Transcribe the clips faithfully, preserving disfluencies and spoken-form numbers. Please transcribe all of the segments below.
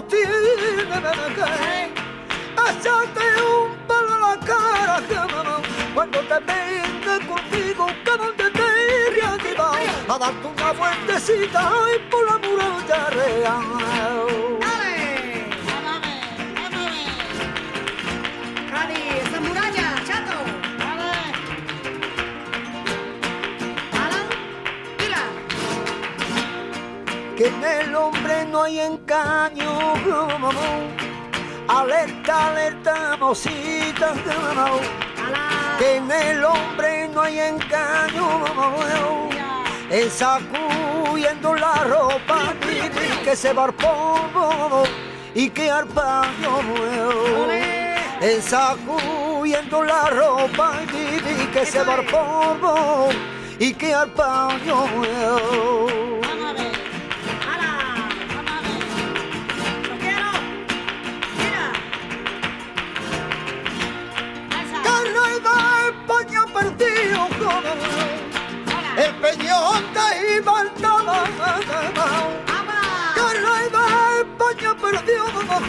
tiene que echarte un palo a la cara cuando te venga contigo que donde te iría a darte una vueltecita y por la muralla real. ¡Esa muralla, chato! ¡Vale! ¡Hala! ¡Mira! Que en el hombre no hay engaño, alerta, alerta, mosita, que en el hombre no hay engaño, es sacudiendo la ropa que se va al polvo y que al paño nuevo. En sacudiendo la ropa y que se va al polvo y que al paño nuevo. Vamos a ver. ¡Hala! Vamos a ver. ¡Lo quiero! ¡Mira! Carrera el paño perdido, el peñón de Ibartama. Carrera el paño perdido,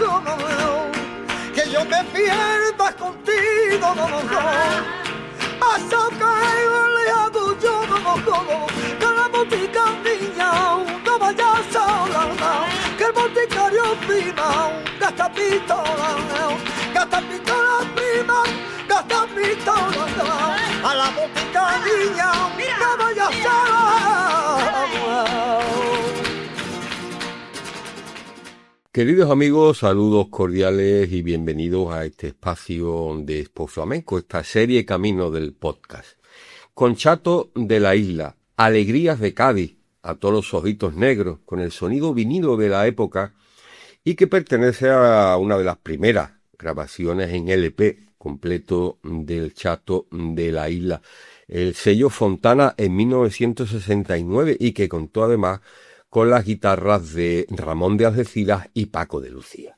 que yo me pierda contigo, hasta que le hago yo, que la botica niña no vaya sola, que el boticario prima, gasta pistola, gasta pistola prima, gasta pistola, a la botica niña no vaya sola. Queridos amigos, saludos cordiales y bienvenidos a este espacio de Expo Flamenco, esta serie Camino del Podcast. Con Chato de la Isla, Alegrías de Cádiz, a todos los ojitos negros, con el sonido vinilo de la época y que pertenece a una de las primeras grabaciones en L P completo del Chato de la Isla, el sello Fontana en mil novecientos sesenta y nueve y que contó además con las guitarras de Ramón de Algeciras y Paco de Lucía.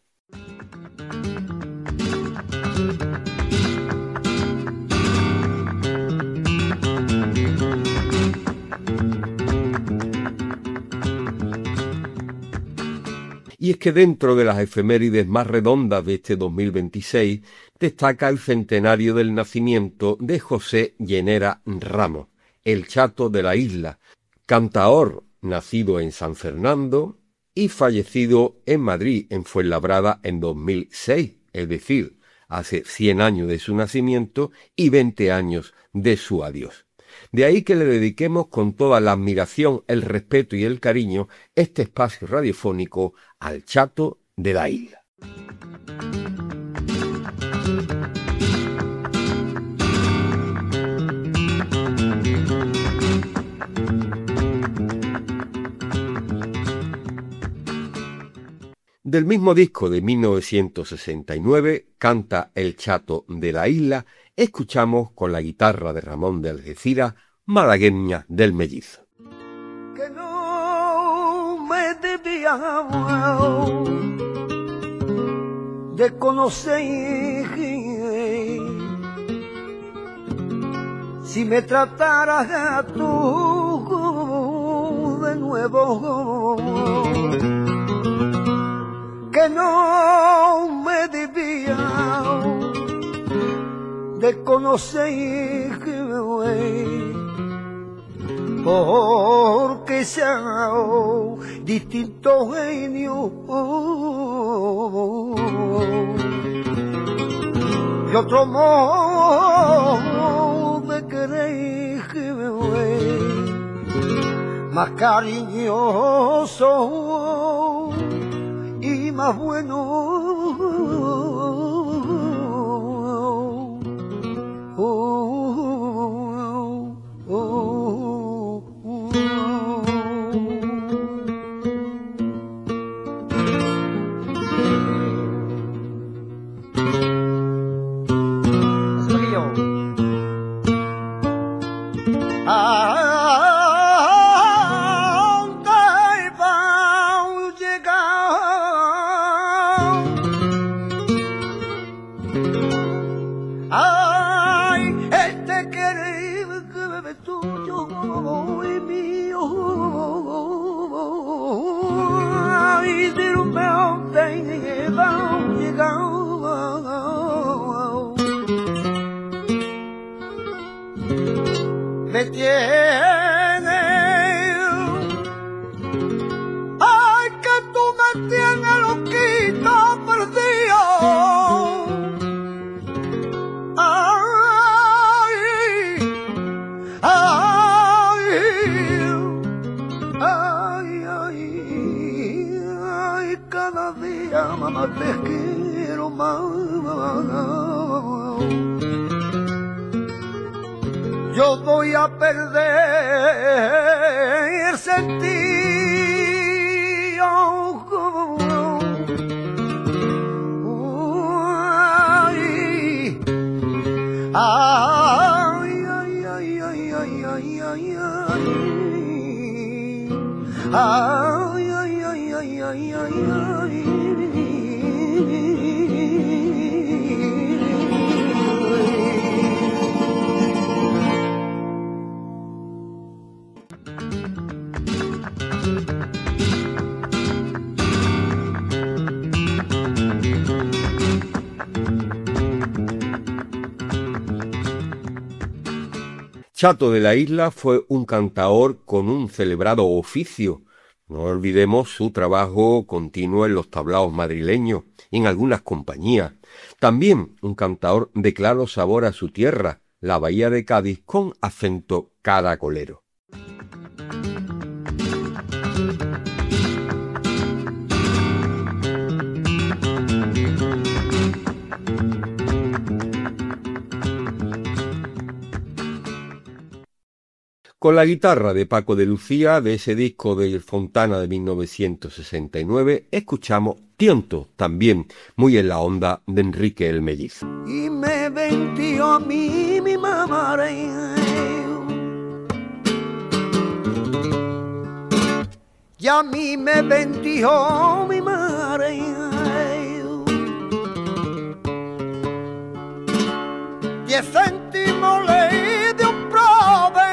Y es que dentro de las efemérides más redondas de este dos mil veintiséis destaca el centenario del nacimiento de José Llenera Ramos, el Chato de la Isla, cantaor nacido en San Fernando y fallecido en Madrid, en Fuenlabrada, en dos mil seis, es decir, hace cien años de su nacimiento y veinte años de su adiós. De ahí que le dediquemos con toda la admiración, el respeto y el cariño este espacio radiofónico al Chato de la Isla. Del mismo disco de mil novecientos sesenta y nueve, Canta el Chato de la Isla, escuchamos con la guitarra de Ramón de Algeciras, Malagueña del Mellizo. Que no me debía de conocer si me trataras tú de nuevo. Que no me debía de conocer, porque sea distinto genio y otro modo de querer, más cariñoso y más bueno. Oh, oh, oh, oh. tienes. Ay, que tú me tienes loquita perdido. Ay, ay, ay, ay, ay, cada día mamá te quiero más. Yo voy a perder el sentido. Ay, ay, ay, ay, ay, ay, ay, ay, ay, ay, ay, ay, ay, ay, ay. Chato de la Isla fue un cantaor con un celebrado oficio. No olvidemos su trabajo continuo en los tablaos madrileños y en algunas compañías. También un cantaor de claro sabor a su tierra, la Bahía de Cádiz, con acento caracolero. Con la guitarra de Paco de Lucía, de ese disco de Fontana de mil novecientos sesenta y nueve, escuchamos Tiento, también muy en la onda de Enrique el Mellizo. Y me vendió a mí mi mamá, y a mí me vendió mi madre. Diez céntimos le dio un prove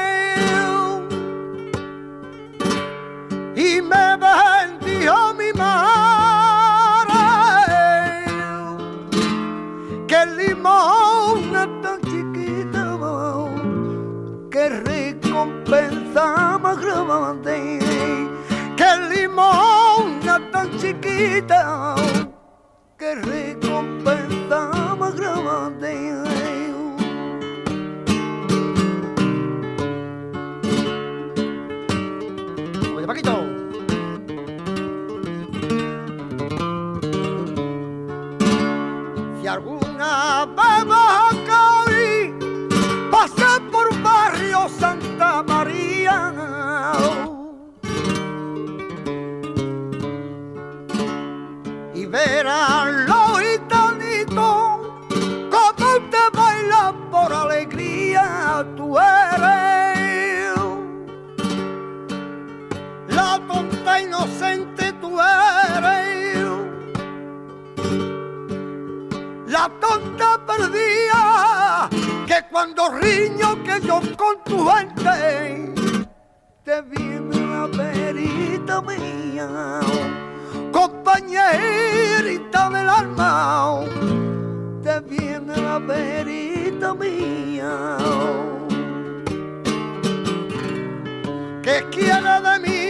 y me vendió mi madre, que el limón es tan chiquita, que recompensa más grande, que el limón es tan chiquita, que recompensa más grande. Paquito. Si alguna vez vas a Cádiz, pasé por barrio Santa María, y verás los gitanitos como te bailan por alegría. Tú eres la tonta inocente, tú eres la tonta perdida, que cuando riño que yo con tu gente, te viene la perita mía, compañerita del alma, te viene la perita mía. ¿Qué quiere de mí?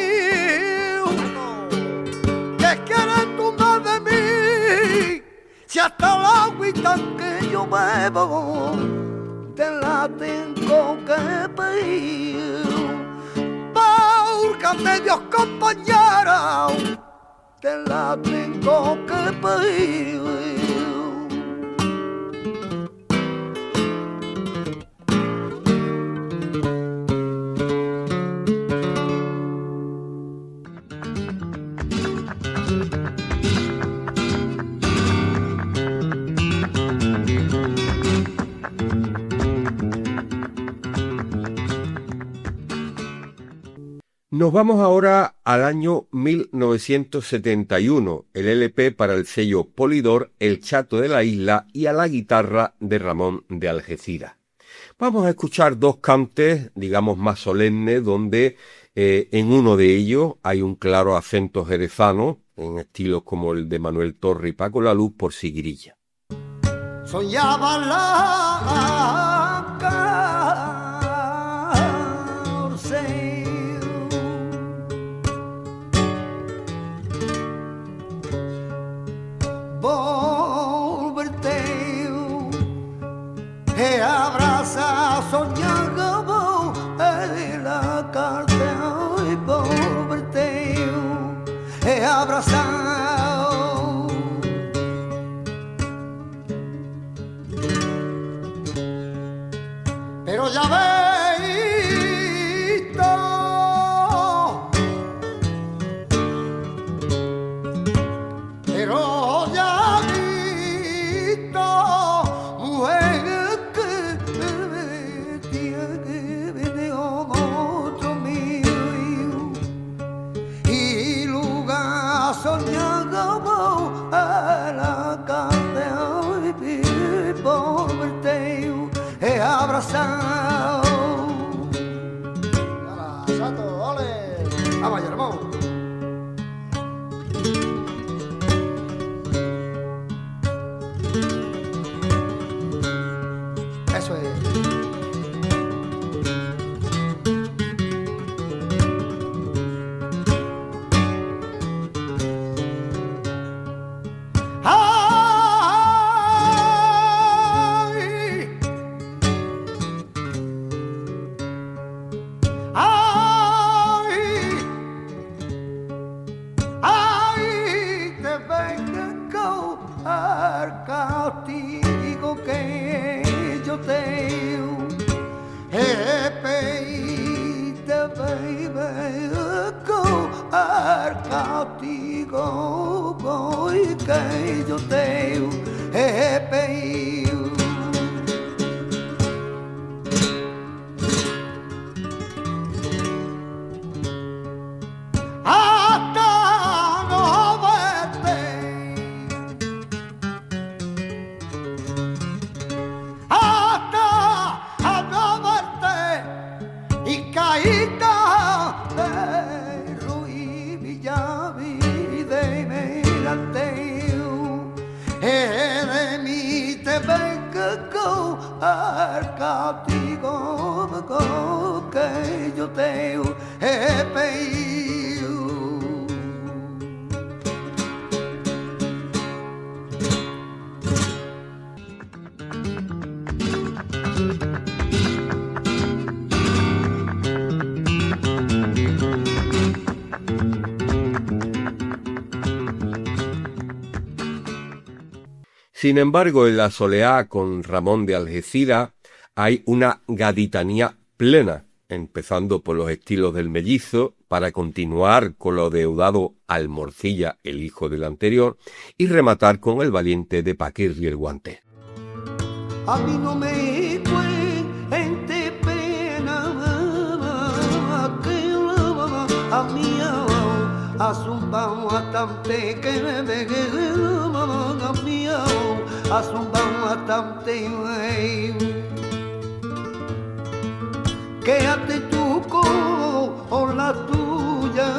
¿Qué quieres tú más de mí? Si hasta la agüita que yo bebo te la tengo que pedir, porque a medios compañera te la tengo que pedir. Nos vamos ahora al año mil novecientos setenta y uno, el L P para el sello Polydor, El Chato de la Isla, y a la guitarra de Ramón de Algeciras. Vamos a escuchar dos cantes, digamos, más solemnes, donde eh, en uno de ellos hay un claro acento jerezano, en estilos como el de Manuel Torre y Paco Laluz, por Siguirilla. Soñaba la volverte, e abraza soñado en la carta y volverte, e abrazado. Pero ya ves, abrazado. ¡Hala, Sato, ole! ¡Vamos, hermano! Eso es. Que yo te he pedido. Hasta no verte, hasta no verte y caída de Ruiz Villavide y Melante. De mí te vengo al castigo que yo te he pedido. Sin embargo, en la soleá con Ramón de Algeciras hay una gaditanía plena, empezando por los estilos del Mellizo, para continuar con lo deudado al Morcilla, el hijo del anterior, y rematar con el valiente de Paquirri el Guante. A mí no me cuente pena, que a mí a zumbao a tante que me vegue, a mí a zumbao a tante quédate tú con la tuya,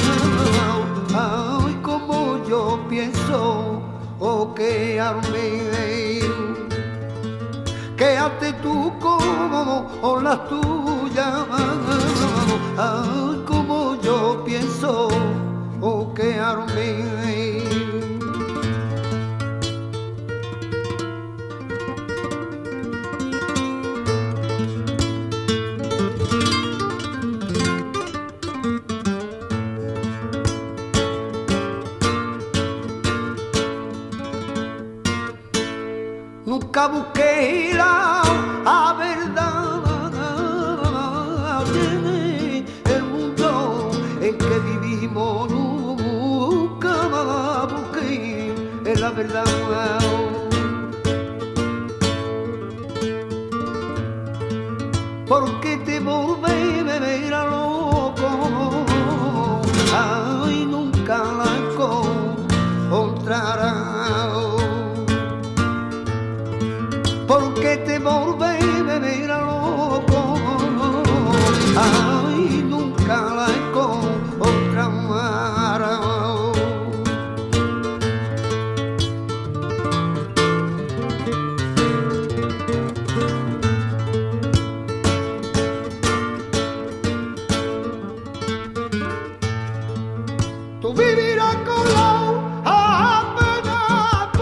ay, como yo pienso, o quedarme, quédate tú con la tuya, ay, como yo pienso, o quedarme. Nunca busqué la, la verdad en el mundo en que vivimos, nunca busqué la verdad. Porque te volví a ver a loco, ay, nunca la encontrarás. Porque te volví a ver a loco, ay, nunca la encontrarás. Tú vivirás con la pena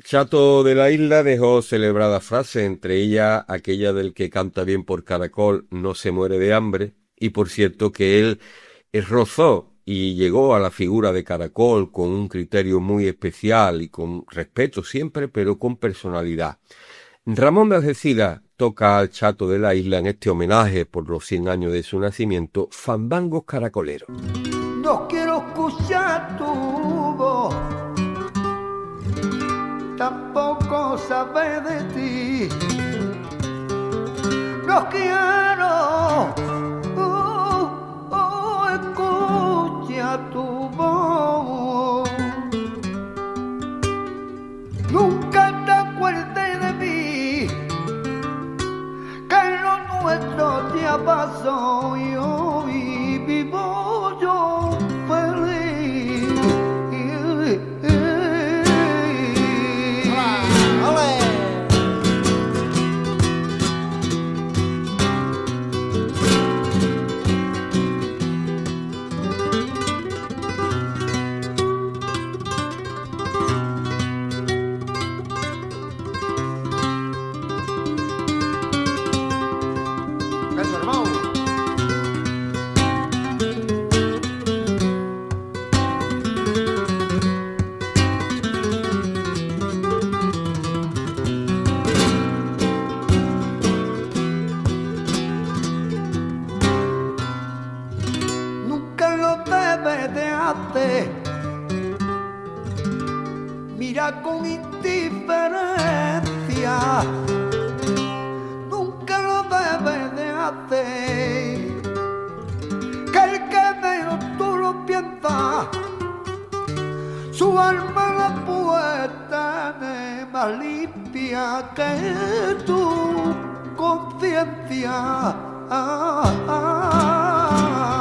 Chato de la Isla dejó celebradas frases, entre ellas aquella del que canta bien por caracol no se muere de hambre, y por cierto que él rozó y llegó a la figura de caracol con un criterio muy especial y con respeto siempre, pero con personalidad. Ramón de Algeciras toca al Chato de la Isla en este homenaje por los cien años de su nacimiento, Fandangos Caracoleros. No quiero escuchar tu voz, tampoco saber de ti. No quiero oh, oh, escuchar tu voz. Nunca te acuerdes de mí, que lo nuestro ya pasó y hoy vivo yo feliz. Mira con indiferencia, nunca lo debes de hacer, que el que menos tú lo piensas, su alma la puede tener más limpia que tu conciencia. Ah, ah.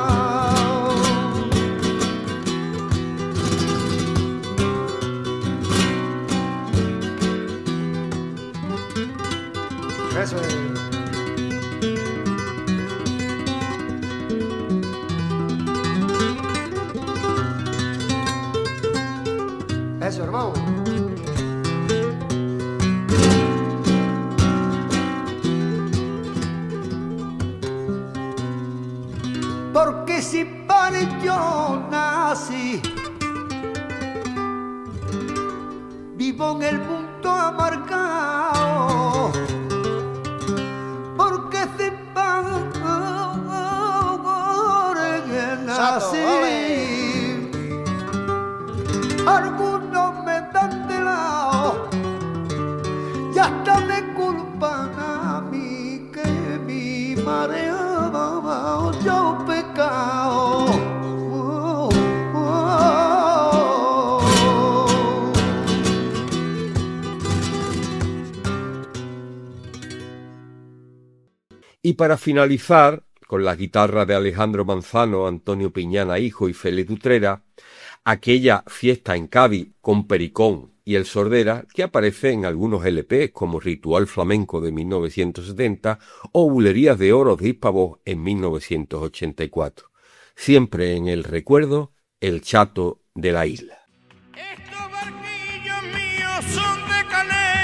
Eso es. Eso, hermano. Porque si para yo nací, vivo en el mundo amargado. Porque si para nací, algunos me dan de lado y hasta me culpan a mí que mi mareaba yo pecado. Oh, oh, oh. Y para finalizar, con la guitarra de Alejandro Manzano, Antonio Piñana hijo y Félix Utrera, aquella fiesta en Cádiz con Pericón y El Sordera que aparece en algunos L P como Ritual Flamenco de mil novecientos setenta o Bulerías de Oro de Hispavoz en mil novecientos ochenta y cuatro. Siempre en el recuerdo, el Chato de la Isla. Estos barquillos míos son de canela.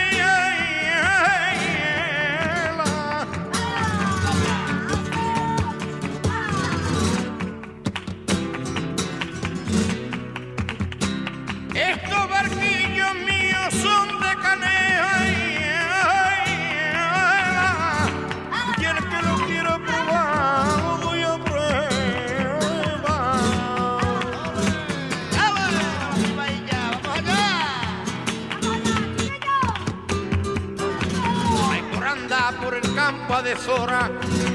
Estos barquillos míos son de canela. Y el que lo quiero probar, lo voy a probar. Hay por andar por el campo a deshora.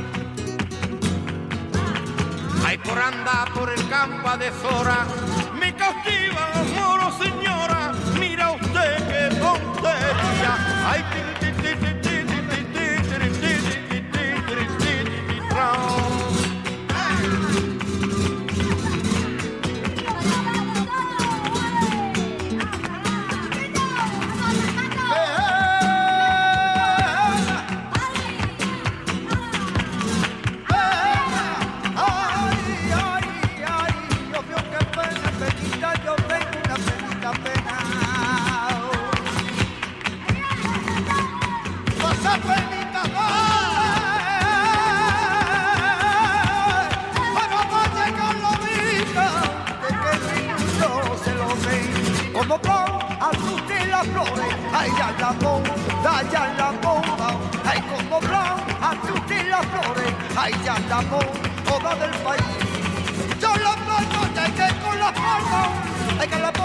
Hay por andar por el campo a deshora. Me cautivan los moros, señora. Mira usted qué tontería. Ay, ti, ti, ti, ti, ti, ti, ti, ti, ti, ti, ti, ti, Ay, ay, ay, yo veo que pena, Pequita, yo ay ya la monda, ya la monda, ay como blanca tutti las flores, ay ya la monda del país. Yo la mano que con las palmas, hay que la